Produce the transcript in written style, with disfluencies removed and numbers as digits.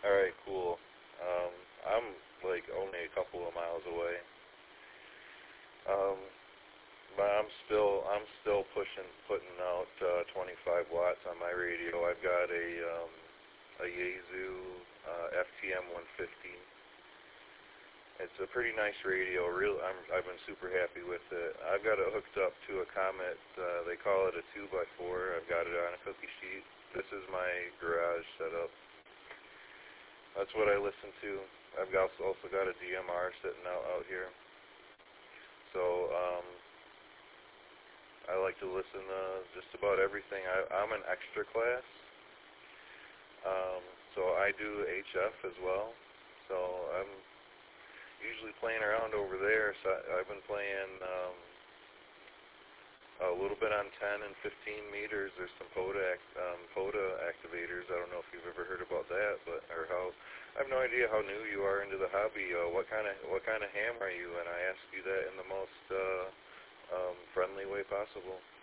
Alright, cool. I'm like only a couple of miles away. Um, but I'm still putting out 25 watts on my radio. I've got a Yaesu FTM 150. It's a pretty nice radio. I've been super happy with it. I've got it hooked up to a Comet. They call it a 2x4. I've got it on a cookie sheet. This is my garage setup. That's what I listen to. I've also got a DMR sitting out here. So I like to listen to just about everything. I'm an extra class, so I do HF as well. So I'm usually playing around over there. So I've been playing a little bit on 10 and 15 meters. There's some POTA activators. I don't know if you've ever heard about that, I have no idea how new you are into the hobby. What kind of ham are you? And I ask you that in the most friendly way possible.